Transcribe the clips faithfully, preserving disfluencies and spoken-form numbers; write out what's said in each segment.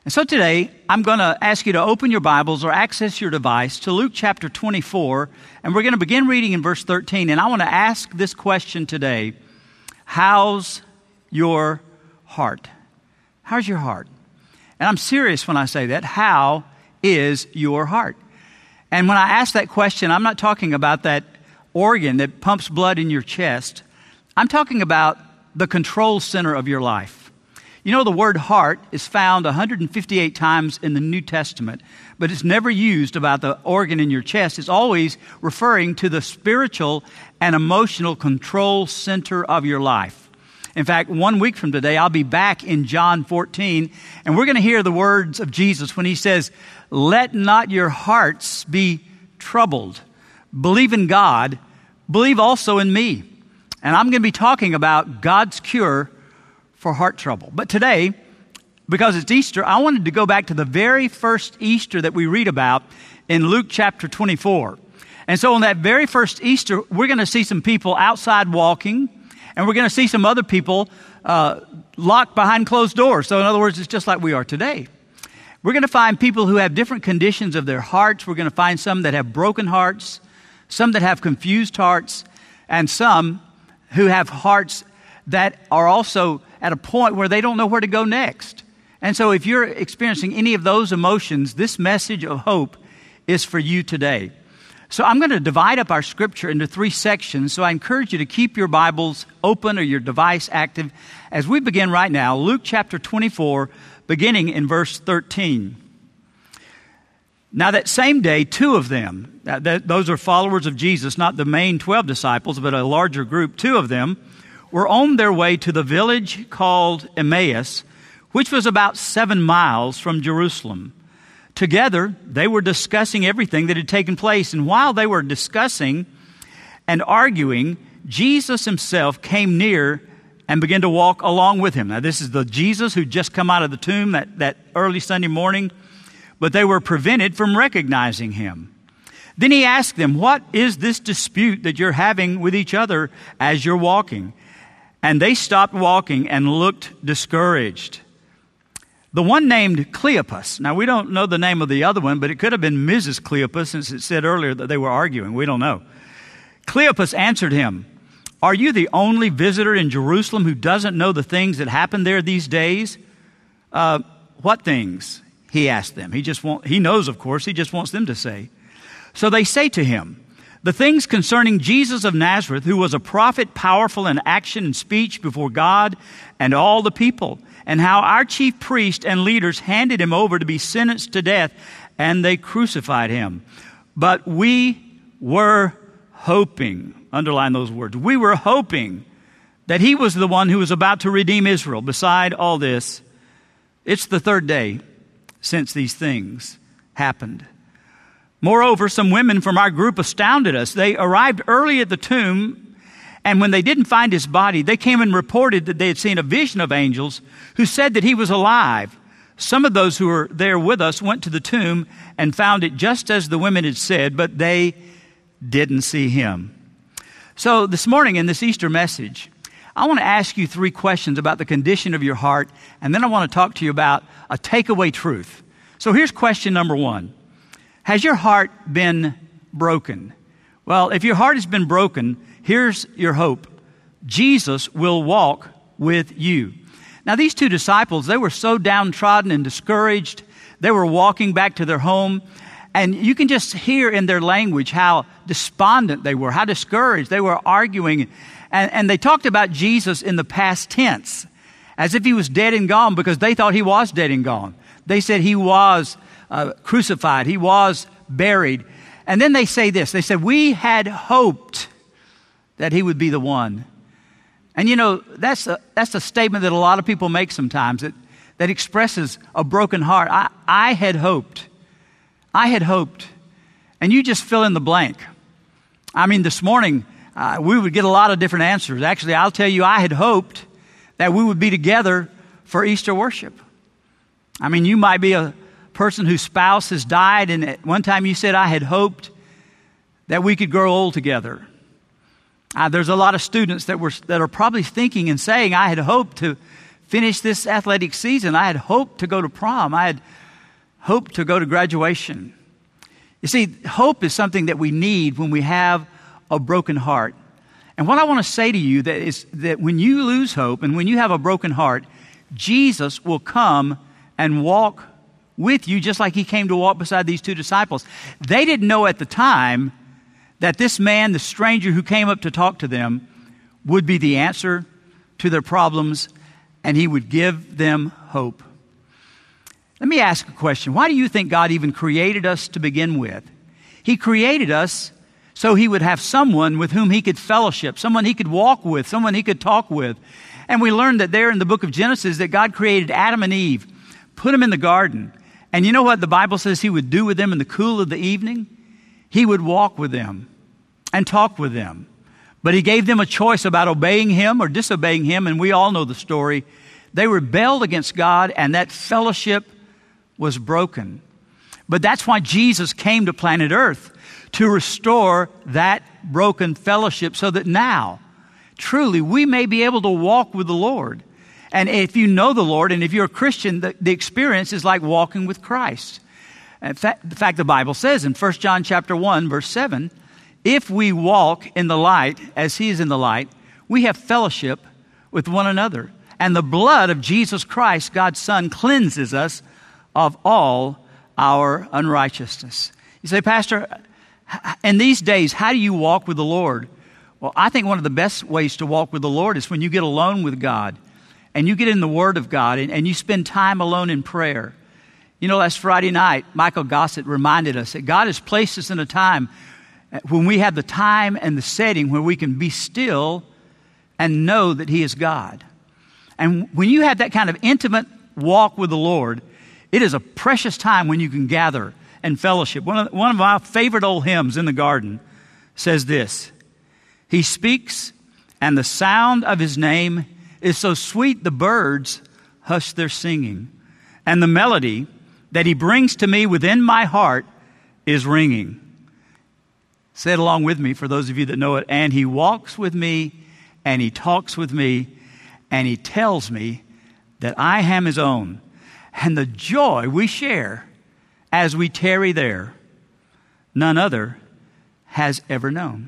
And so today, I'm going to ask you to open your Bibles or access your device to Luke chapter twenty-four, and we're going to begin reading in verse thirteen. And I want to ask this question today: how's your heart? How's your heart? And I'm serious when I say that. How is your heart? And when I ask that question, I'm not talking about that organ that pumps blood in your chest. I'm talking about the control center of your life. You know, the word heart is found one hundred fifty-eight times in the New Testament, but it's never used about the organ in your chest. It's always referring to the spiritual and emotional control center of your life. In fact, one week from today, I'll be back in John fourteen, and we're going to hear the words of Jesus when he says, "Let not your hearts be troubled. Believe in God. Believe also in me." And I'm going to be talking about God's cure for heart trouble. But today, because it's Easter, I wanted to go back to the very first Easter that we read about in Luke chapter twenty-four. And so on that very first Easter, we're going to see some people outside walking, and we're going to see some other people uh, locked behind closed doors. So in other words, it's just like we are today. We're going to find people who have different conditions of their hearts. We're going to find some that have broken hearts, some that have confused hearts, and some who have hearts that are also at a point where they don't know where to go next. And so if you're experiencing any of those emotions, this message of hope is for you today. So I'm going to divide up our scripture into three sections. So I encourage you to keep your Bibles open or your device active as we begin right now. Luke chapter twenty-four, beginning in verse thirteen. Now that same day, two of them, that, those are followers of Jesus, not the main twelve disciples, but a larger group, two of them, were on their way to the village called Emmaus, which was about seven miles from Jerusalem. Together, they were discussing everything that had taken place. And while they were discussing and arguing, Jesus himself came near and began to walk along with him. Now, this is the Jesus who'd just come out of the tomb that, that early Sunday morning, but they were prevented from recognizing him. Then he asked them, "What is this dispute that you're having with each other as you're walking?" And they stopped walking and looked discouraged. The one named Cleopas. Now, we don't know the name of the other one, but it could have been Missus Cleopas, since it said earlier that they were arguing. We don't know. Cleopas answered him, "Are you the only visitor in Jerusalem who doesn't know the things that happen there these days?" Uh, what things? He asked them. He just want, he knows, of course. He just wants them to say. So they say to him, "The things concerning Jesus of Nazareth, who was a prophet, powerful in action and speech before God and all the people, and how our chief priest and leaders handed him over to be sentenced to death, and they crucified him. But we were hoping," underline those words, "we were hoping that he was the one who was about to redeem Israel. Beside all this, it's the third day since these things happened. Moreover, some women from our group astounded us. They arrived early at the tomb, and when they didn't find his body, they came and reported that they had seen a vision of angels who said that he was alive. Some of those who were there with us went to the tomb and found it just as the women had said, but they didn't see him." So this morning in this Easter message, I want to ask you three questions about the condition of your heart, and then I want to talk to you about a takeaway truth. So here's question number one. Has your heart been broken? Well, if your heart has been broken, here's your hope. Jesus will walk with you. Now, these two disciples, they were so downtrodden and discouraged. They were walking back to their home, and you can just hear in their language how despondent they were, how discouraged. They were arguing, and, and they talked about Jesus in the past tense, as if he was dead and gone, because they thought he was dead and gone. They said he was uh, crucified. He was buried. And then they say this. They said, "We had hoped that he would be the one." And you know, that's a, that's a statement that a lot of people make sometimes that, that expresses a broken heart. I, I had hoped. I had hoped. And you just fill in the blank. I mean, this morning, uh, we would get a lot of different answers. Actually, I'll tell you, I had hoped that we would be together for Easter worship. I mean, you might be a person whose spouse has died, and at one time you said, "I had hoped that we could grow old together." Uh, there's a lot of students that were that are probably thinking and saying, "I had hoped to finish this athletic season. I had hoped to go to prom. I had hoped to go to graduation. You see, hope is something that we need when we have a broken heart. And what I want to say to you that is that when you lose hope and when you have a broken heart, Jesus will come and walk with you just like he came to walk beside these two disciples. They didn't know at the time that this man, the stranger who came up to talk to them, would be the answer to their problems and he would give them hope. Let me ask a question. Why do you think God even created us to begin with? He created us so he would have someone with whom he could fellowship, someone he could walk with, someone he could talk with. And we learned that there in the book of Genesis that God created Adam and Eve, put them in the garden. And you know what the Bible says he would do with them in the cool of the evening? He would walk with them and talk with them. But he gave them a choice about obeying him or disobeying him, and we all know the story. They rebelled against God, and that fellowship was broken. But that's why Jesus came to planet Earth, to restore that broken fellowship so that now, truly, we may be able to walk with the Lord. And if you know the Lord, and if you're a Christian, the, the experience is like walking with Christ. In fact, in fact, the Bible says in First John chapter one, verse seven, if we walk in the light as he is in the light, we have fellowship with one another. And the blood of Jesus Christ, God's Son, cleanses us of all our unrighteousness. You say, Pastor, in these days, how do you walk with the Lord? Well, I think one of the best ways to walk with the Lord is when you get alone with God and you get in the Word of God and, and you spend time alone in prayer. You know, last Friday night, Michael Gossett reminded us that God has placed us in a time when we have the time and the setting where we can be still and know that he is God. And when you have that kind of intimate walk with the Lord, it is a precious time when you can gather and fellowship. One of, one of my favorite old hymns in the garden says this: he speaks, and the sound of his name is so sweet the birds hush their singing. And the melody that he brings to me within my heart is ringing. Say it along with me for those of you that know it. And he walks with me, and he talks with me, and he tells me that I am his own. And the joy we share as we tarry there, none other has ever known.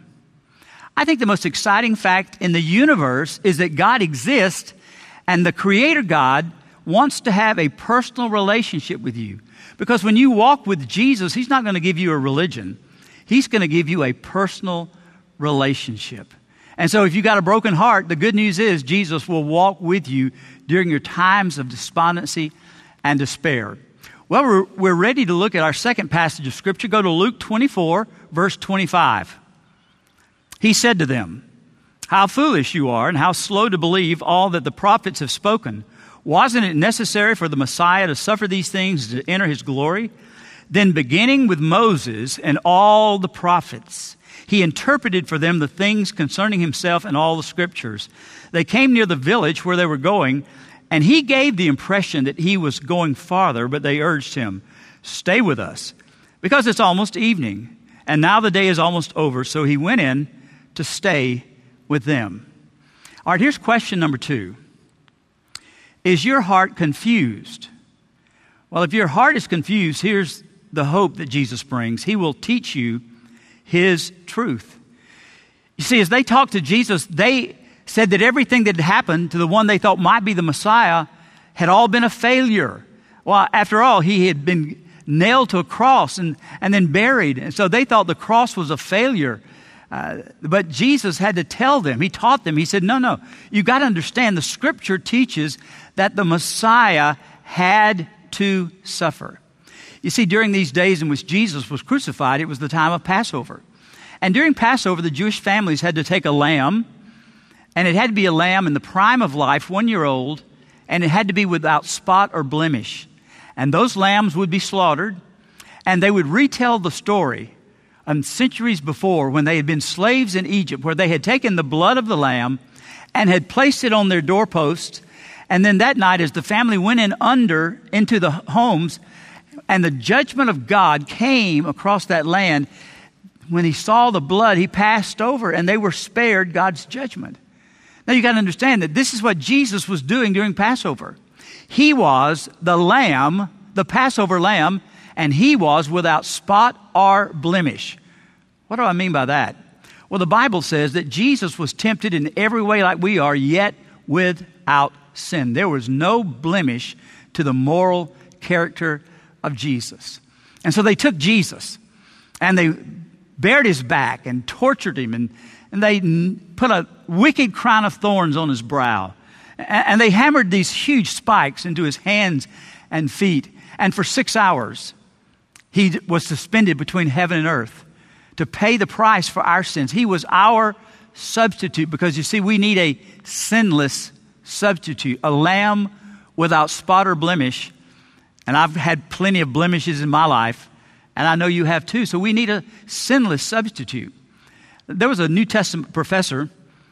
I think the most exciting fact in the universe is that God exists, and the Creator God wants to have a personal relationship with you. Because when you walk with Jesus, he's not going to give you a religion. He's going to give you a personal relationship. And so if you got a broken heart, the good news is Jesus will walk with you during your times of despondency and despair. Well, we're, we're ready to look at our second passage of Scripture. Go to Luke twenty-four, verse twenty-five. He said to them, how foolish you are, and how slow to believe all that the prophets have spoken. Wasn't it necessary for the Messiah to suffer these things to enter his glory? Then beginning with Moses and all the prophets, he interpreted for them the things concerning himself and all the Scriptures. They came near the village where they were going, and he gave the impression that he was going farther, but they urged him, stay with us, because it's almost evening, and now the day is almost over. So he went in to stay with them. All right, here's question number two. Is your heart confused? Well, if your heart is confused, here's the hope that Jesus brings. He will teach you his truth. You see, as they talked to Jesus, they said that everything that had happened to the one they thought might be the Messiah had all been a failure. Well, after all, he had been nailed to a cross and, and then buried. And so they thought the cross was a failure. Uh, but Jesus had to tell them, he taught them, he said, no, no, you got to understand the Scripture teaches that the Messiah had to suffer. You see, during these days in which Jesus was crucified, it was the time of Passover. And during Passover, the Jewish families had to take a lamb, and it had to be a lamb in the prime of life, one year old, and it had to be without spot or blemish. And those lambs would be slaughtered, and they would retell the story um, centuries before when they had been slaves in Egypt, where they had taken the blood of the lamb and had placed it on their doorposts. And then that night, as the family went in under into the homes, and the judgment of God came across that land, when he saw the blood, he passed over, and they were spared God's judgment. Now you got to understand that this is what Jesus was doing during Passover. He was the lamb, the Passover lamb, and he was without spot or blemish. What do I mean by that? Well, the Bible says that Jesus was tempted in every way like we are, yet without sin. There was no blemish to the moral character of Jesus. And so they took Jesus and they bared his back and tortured him, and, and they put a wicked crown of thorns on his brow. And they hammered these huge spikes into his hands and feet. And for six hours, he was suspended between heaven and earth to pay the price for our sins. He was our substitute, because you see, we need a sinless substitute, a lamb without spot or blemish. And I've had plenty of blemishes in my life, and I know you have too. So we need a sinless substitute. There was a New Testament professor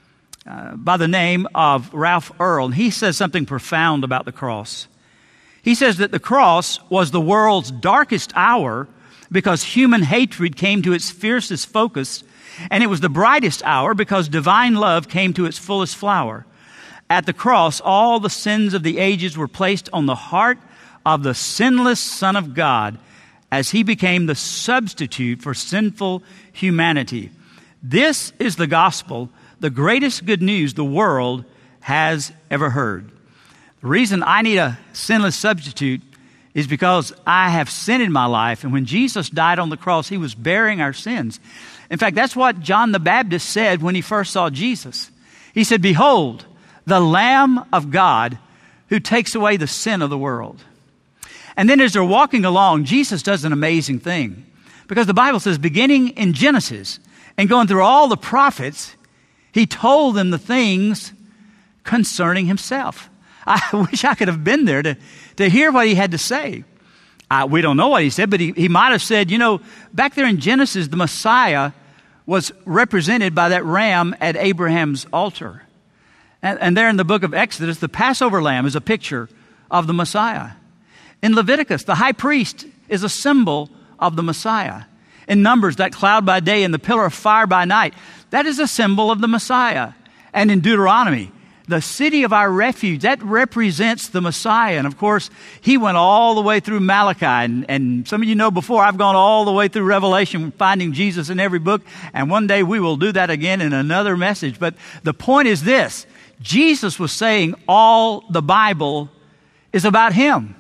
uh, by the name of Ralph Earl, and he says something profound about the cross. He says that the cross was the world's darkest hour because human hatred came to its fiercest focus, and it was the brightest hour because divine love came to its fullest flower. At the cross, all the sins of the ages were placed on the heart of the sinless Son of God as he became the substitute for sinful humanity. This is the gospel, the greatest good news the world has ever heard. The reason I need a sinless substitute is because I have sin in my life. And when Jesus died on the cross, he was bearing our sins. In fact, that's what John the Baptist said when he first saw Jesus. He said, "Behold, the Lamb of God who takes away the sin of the world." And then as they're walking along, Jesus does an amazing thing. Because the Bible says, beginning in Genesis and going through all the prophets, he told them the things concerning himself. I wish I could have been there to, to hear what he had to say. Uh, we don't know what he said, but he, he might have said, you know, back there in Genesis, the Messiah was represented by that ram at Abraham's altar. And, and there in the book of Exodus, the Passover lamb is a picture of the Messiah. In Leviticus, the high priest is a symbol of the Messiah. In Numbers, that cloud by day and the pillar of fire by night, that is a symbol of the Messiah. And in Deuteronomy, the city of our refuge, that represents the Messiah. And of course, he went all the way through Malachi. And, and some of you know before, I've gone all the way through Revelation, finding Jesus in every book. And one day we will do that again in another message. But the point is this: Jesus was saying all the Bible is about him.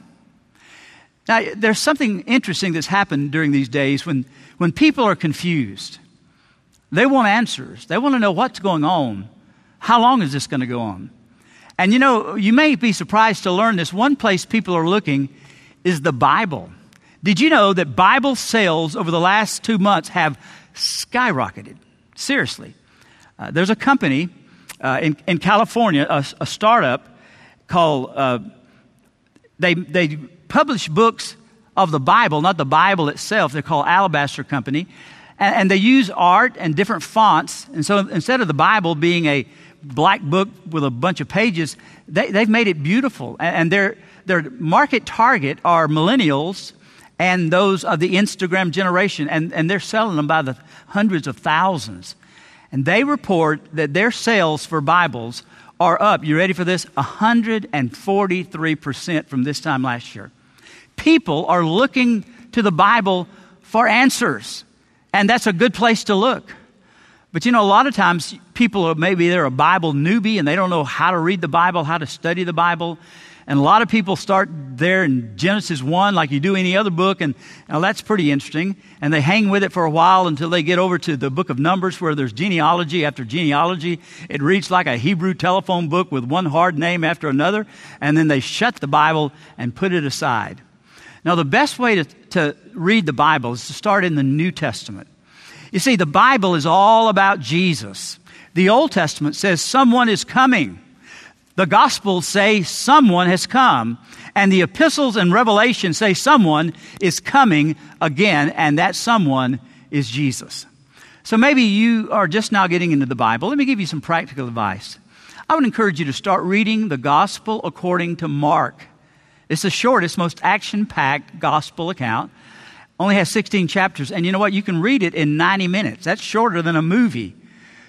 Now, there's something interesting that's happened during these days when, when people are confused. They want answers. They want to know what's going on. How long is this going to go on? And you know, you may be surprised to learn this. One place people are looking is the Bible. Did you know that Bible sales over the last two months have skyrocketed? Seriously. Uh, there's a company uh, in, in California, a, a startup called, uh, they, they publish books of the Bible, not the Bible itself. They're called Alabaster Company. And, and they use art and different fonts. And so instead of the Bible being a black book with a bunch of pages, they, they've made it beautiful. And, and their, their market target are millennials and those of the Instagram generation. And, and they're selling them by the hundreds of thousands. And they report that their sales for Bibles are up, you ready for this? one hundred forty-three percent from this time last year. People are looking to the Bible for answers. And that's a good place to look. But you know, a lot of times people are, maybe they're a Bible newbie and they don't know how to read the Bible, how to study the Bible. And a lot of people start there in Genesis one like you do any other book. And now that's pretty interesting. And they hang with it for a while until they get over to the book of Numbers, where there's genealogy after genealogy. It reads like a Hebrew telephone book with one hard name after another. And then they shut the Bible and put it aside. Now, the best way to, to read the Bible is to start in the New Testament. You see, the Bible is all about Jesus. The Old Testament says someone is coming. The Gospels say someone has come. And the epistles and Revelation say someone is coming again, and that someone is Jesus. So maybe you are just now getting into the Bible. Let me give you some practical advice. I would encourage you to start reading the Gospel according to Mark. It's the shortest, most action-packed gospel account. Only has sixteen chapters. And you know what? You can read it in ninety minutes. That's shorter than a movie.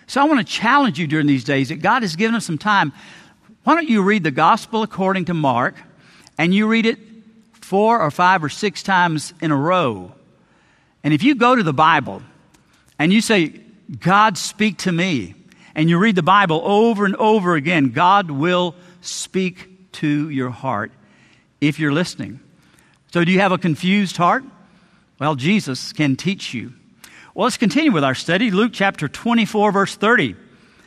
So I want to challenge you during these days that God has given us some time. Why don't you read the gospel according to Mark, and you read it four or five or six times in a row. And if you go to the Bible and you say, God, speak to me, and you read the Bible over and over again, God will speak to your heart if you're listening. So do you have a confused heart? Well, Jesus can teach you. Well, let's continue with our study. Luke chapter twenty-four, verse thirty.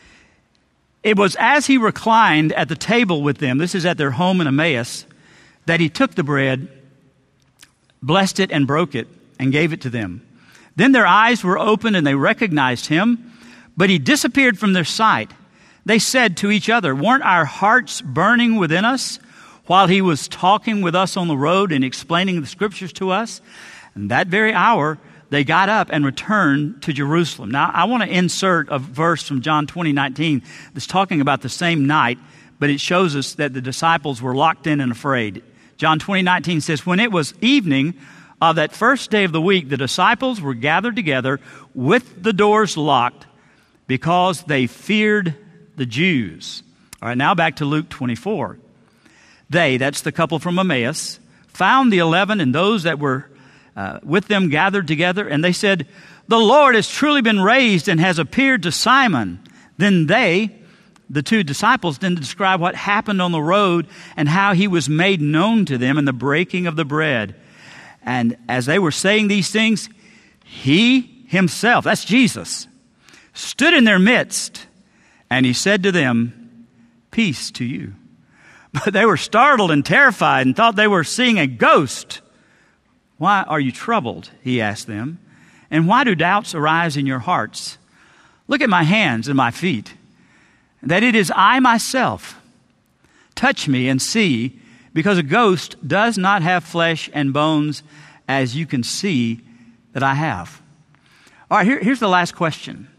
It was as he reclined at the table with them, this is at their home in Emmaus, that he took the bread, blessed it, and broke it, and gave it to them. Then their eyes were opened, and they recognized him, but he disappeared from their sight. They said to each other, weren't our hearts burning within us while he was talking with us on the road and explaining the scriptures to us? And that very hour, they got up and returned to Jerusalem. Now, I want to insert a verse from John twenty nineteen that's talking about the same night, but it shows us that the disciples were locked in and afraid. John twenty nineteen says, when it was evening of that first day of the week, the disciples were gathered together with the doors locked because they feared the Jews. All right, now back to Luke twenty-four. They, that's the couple from Emmaus, found the eleven and those that were Uh, with them gathered together, and they said, the Lord has truly been raised and has appeared to Simon. Then they, the two disciples, then describe what happened on the road and how he was made known to them in the breaking of the bread. And as they were saying these things, he himself, that's Jesus, stood in their midst, and he said to them, peace to you. But they were startled and terrified and thought they were seeing a ghost. Why are you troubled? He asked them. And why do doubts arise in your hearts? Look at my hands and my feet, that it is I myself. Touch me and see, because a ghost does not have flesh and bones, as you can see that I have. All right, here, here's the last question.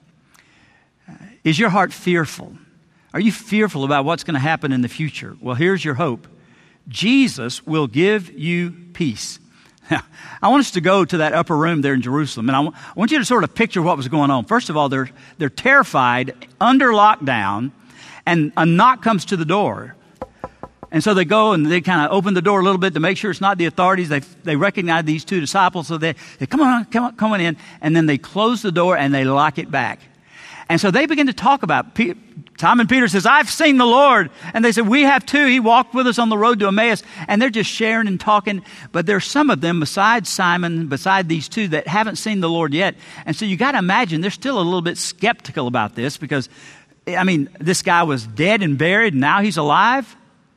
Is your heart fearful? Are you fearful about what's going to happen in the future? Well, here's your hope. Jesus will give you peace. Now, I want us to go to that upper room there in Jerusalem, and I, w- I want you to sort of picture what was going on. First of all, they're, they're terrified, under lockdown, and a knock comes to the door. And so they go and they kind of open the door a little bit to make sure it's not the authorities. They they recognize these two disciples, so they, they come on, come on, come on in, and then they close the door and they lock it back. And so they begin to talk about, Pe- Simon Peter says, I've seen the Lord. And they said, we have too. He walked with us on the road to Emmaus. And they're just sharing and talking. But there's some of them besides Simon, beside these two, that haven't seen the Lord yet. And so you got to imagine they're still a little bit skeptical about this because, I mean, this guy was dead and buried and now he's alive.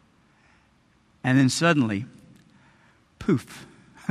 And then suddenly, poof,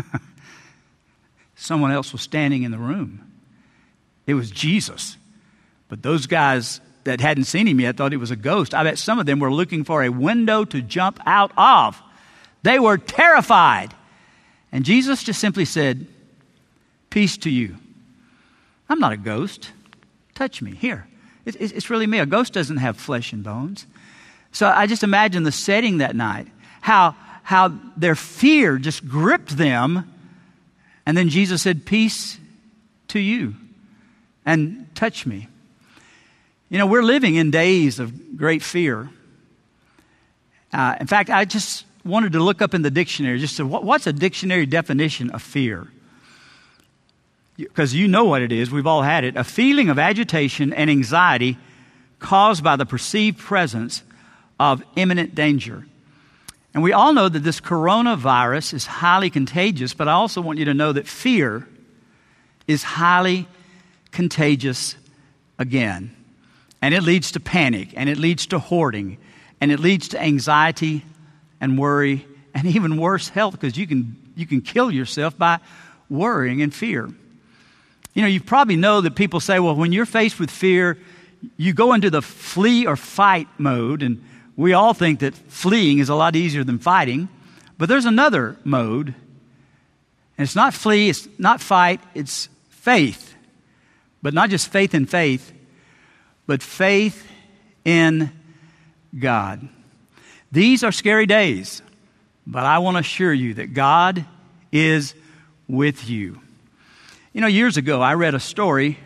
someone else was standing in the room. It was Jesus. But those guys that hadn't seen him yet thought he was a ghost. I bet some of them were looking for a window to jump out of. They were terrified. And Jesus just simply said, peace to you. I'm not a ghost. Touch me. Here. It, it, it's really me. A ghost doesn't have flesh and bones. So I just imagine the setting that night. How, how their fear just gripped them. And then Jesus said, peace to you. And touch me. You know, we're living in days of great fear. Uh, in fact, I just wanted to look up in the dictionary, just to, what, what's a dictionary definition of fear? Because you know what it is. We've all had it. A feeling of agitation and anxiety caused by the perceived presence of imminent danger. And we all know that this coronavirus is highly contagious, but I also want you to know that fear is highly contagious again. And it leads to panic, and it leads to hoarding, and it leads to anxiety and worry, and even worse, health, because you can you can kill yourself by worrying and fear. You know, you probably know that people say, well, when you're faced with fear, you go into the flee or fight mode, and we all think that fleeing is a lot easier than fighting, but there's another mode, and it's not flee, it's not fight, it's faith, but not just faith in faith, but faith in God. These are scary days, but I want to assure you that God is with you. You know, years ago, I read a story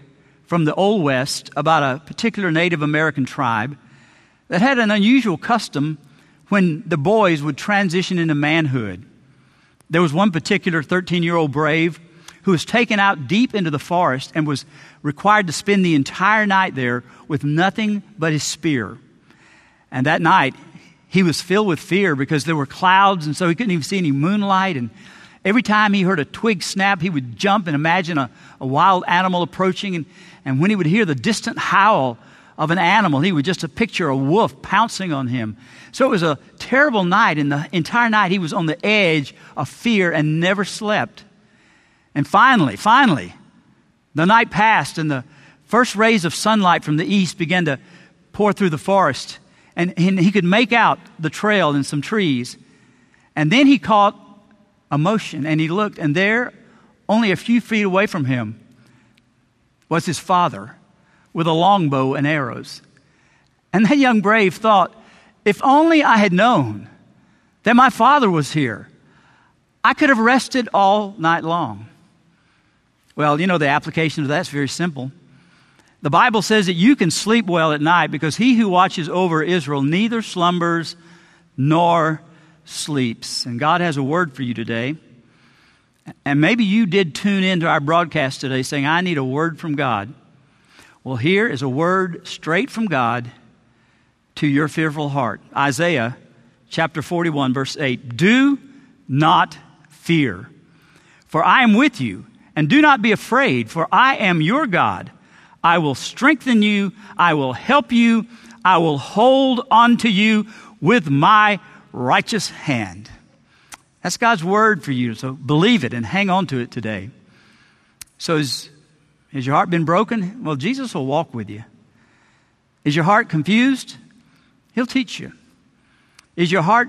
from the Old West about a particular Native American tribe that had an unusual custom when the boys would transition into manhood. There was one particular thirteen-year-old brave who was taken out deep into the forest and was required to spend the entire night there with nothing but his spear. And that night, he was filled with fear because there were clouds, and so he couldn't even see any moonlight. And every time he heard a twig snap, he would jump and imagine a, a wild animal approaching. And, and when he would hear the distant howl of an animal, he would just picture a wolf pouncing on him. So it was a terrible night, and the entire night he was on the edge of fear and never slept. And finally, finally, the night passed, and the first rays of sunlight from the east began to pour through the forest, and, and he could make out the trail and some trees. And then he caught a motion, and he looked, and there, only a few feet away from him, was his father with a longbow and arrows. And that young brave thought, if only I had known that my father was here, I could have rested all night long. Well, you know, the application of that's very simple. The Bible says that you can sleep well at night because he who watches over Israel neither slumbers nor sleeps. And God has a word for you today. And maybe you did tune into our broadcast today saying, I need a word from God. Well, here is a word straight from God to your fearful heart. Isaiah chapter forty-one, verse eight. Do not fear, for I am with you. And do not be afraid, for I am your God. I will strengthen you. I will help you. I will hold on to you with my righteous hand. That's God's word for you. So believe it and hang on to it today. So is, has your heart been broken? Well, Jesus will walk with you. Is your heart confused? He'll teach you. Is your heart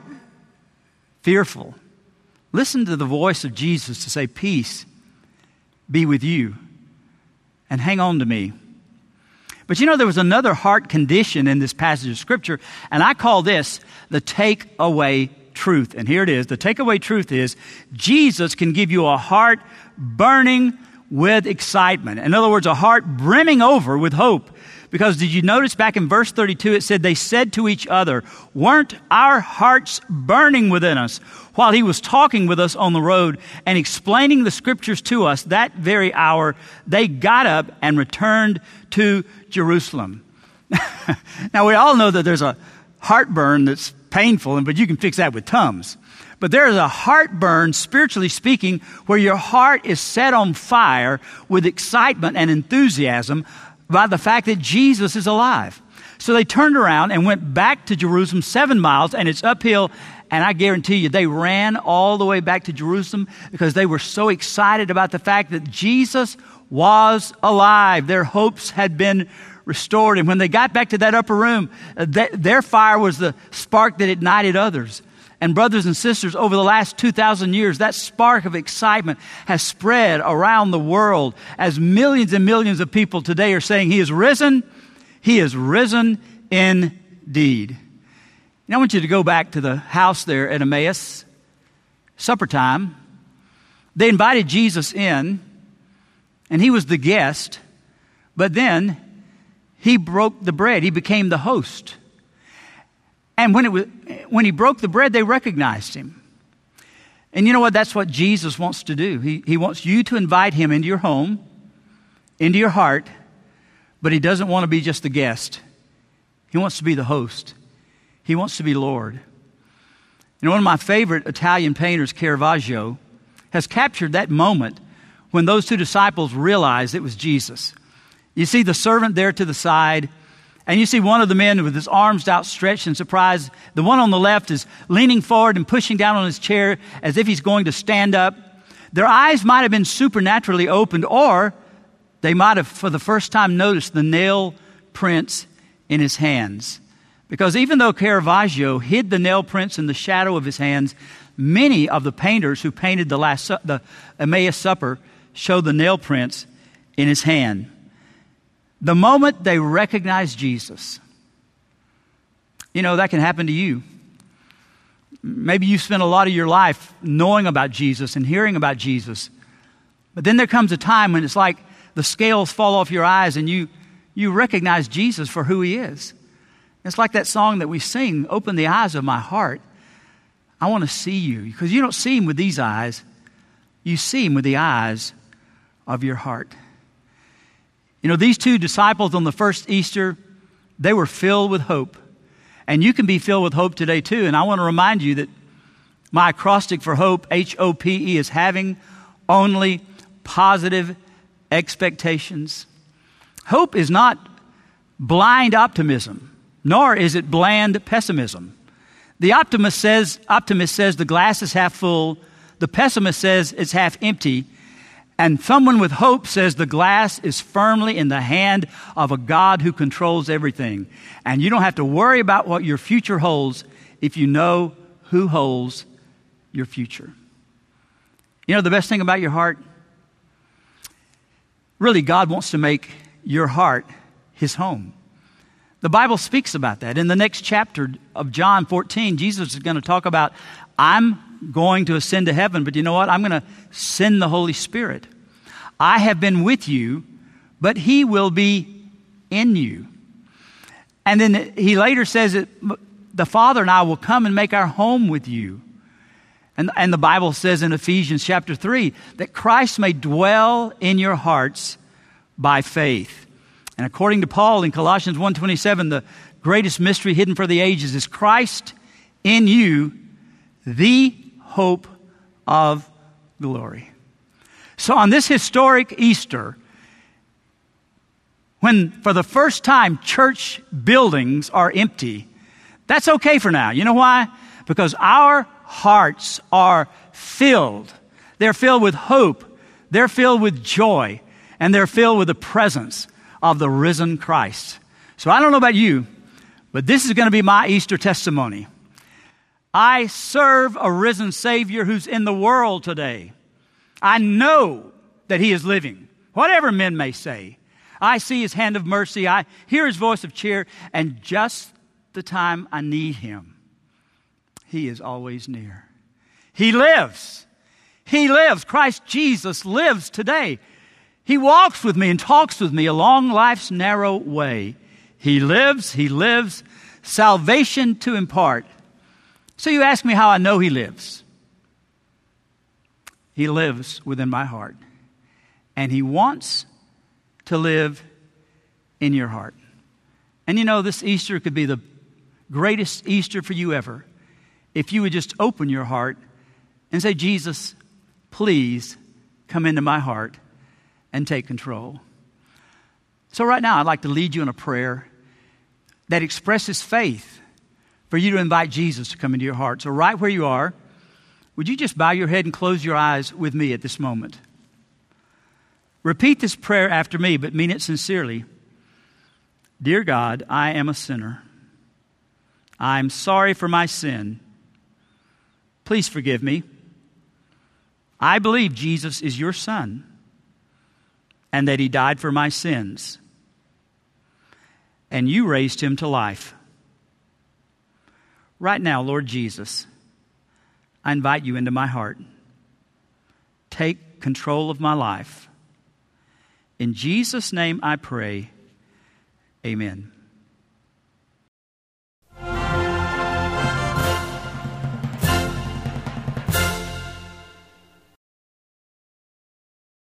fearful? Listen to the voice of Jesus to say, peace be with you, and hang on to me. But you know, there was another heart condition in this passage of Scripture, and I call this the take-away truth. And here it is. The take-away truth is Jesus can give you a heart burning with excitement. In other words, a heart brimming over with hope. Because did you notice back in verse thirty-two, it said, they said to each other, weren't our hearts burning within us while he was talking with us on the road and explaining the Scriptures to us? That very hour, they got up and returned to Jerusalem. Now, we all know that there's a heartburn that's painful, but you can fix that with Tums. But there is a heartburn, spiritually speaking, where your heart is set on fire with excitement and enthusiasm by the fact that Jesus is alive. So they turned around and went back to Jerusalem seven miles, and it's uphill. And I guarantee you, they ran all the way back to Jerusalem because they were so excited about the fact that Jesus was alive. Their hopes had been restored. And when they got back to that upper room, th- their fire was the spark that ignited others. And brothers and sisters, over the last two thousand years, that spark of excitement has spread around the world as millions and millions of people today are saying, he is risen. He is risen indeed. Now I want you to go back to the house there at Emmaus, supper time. They invited Jesus in, and he was the guest, but then he broke the bread. He became the host. And when it was, when he broke the bread, they recognized him. And you know what? That's what Jesus wants to do. He, he wants you to invite him into your home, into your heart, but he doesn't want to be just the guest. He wants to be the host. He wants to be Lord. And one of my favorite Italian painters, Caravaggio, has captured that moment when those two disciples realized it was Jesus. You see the servant there to the side, and you see one of the men with his arms outstretched in surprise. The one on the left is leaning forward and pushing down on his chair as if he's going to stand up. Their eyes might have been supernaturally opened, or they might have, for the first time, noticed the nail prints in his hands. Because even though Caravaggio hid the nail prints in the shadow of his hands, many of the painters who painted the last su- the Emmaus Supper showed the nail prints in his hand. The moment they recognize Jesus, you know, that can happen to you. Maybe you spent a lot of your life knowing about Jesus and hearing about Jesus. But then there comes a time when it's like the scales fall off your eyes and you, you recognize Jesus for who he is. It's like that song that we sing, "Open the eyes of my heart. I want to see you." Because you don't see him with these eyes. You see him with the eyes of your heart. You know, these two disciples on the first Easter, they were filled with hope. And you can be filled with hope today too. And I want to remind you that my acrostic for hope, H O P E, is having only positive expectations. Hope is not blind optimism, nor is it bland pessimism. The optimist says, optimist says the glass is half full. The pessimist says it's half empty. And someone with hope says the glass is firmly in the hand of a God who controls everything. And you don't have to worry about what your future holds if you know who holds your future. You know the best thing about your heart? Really, God wants to make your heart his home. The Bible speaks about that. In the next chapter of John fourteen, Jesus is going to talk about, I'm going to ascend to heaven, but you know what? I'm going to send the Holy Spirit. I have been with you, but he will be in you. And then he later says that the Father and I will come and make our home with you. And, and the Bible says in Ephesians chapter three that Christ may dwell in your hearts by faith. And according to Paul in Colossians one twenty-seven, the greatest mystery hidden for the ages is Christ in you, the hope of glory. So on this historic Easter, when for the first time church buildings are empty, that's okay for now. You know why? Because our hearts are filled. They're filled with hope. They're filled with joy. And they're filled with the presence of the risen Christ. So I don't know about you, but this is going to be my Easter testimony. I serve a risen Savior who's in the world today. I know that he is living, whatever men may say. I see his hand of mercy. I hear his voice of cheer. And just the time I need him, he is always near. He lives. He lives. Christ Jesus lives today. He walks with me and talks with me along life's narrow way. He lives. He lives. Salvation to impart. So you ask me how I know he lives. He lives within my heart. And he wants to live in your heart. And you know, this Easter could be the greatest Easter for you ever if you would just open your heart and say, Jesus, please come into my heart and take control. So right now, I'd like to lead you in a prayer that expresses faith for you to invite Jesus to come into your heart. So right where you are, would you just bow your head and close your eyes with me at this moment? Repeat this prayer after me, but mean it sincerely. Dear God, I am a sinner. I'm sorry for my sin. Please forgive me. I believe Jesus is your Son and that he died for my sins. And you raised him to life. Right now, Lord Jesus, I invite you into my heart. Take control of my life. In Jesus' name I pray, amen.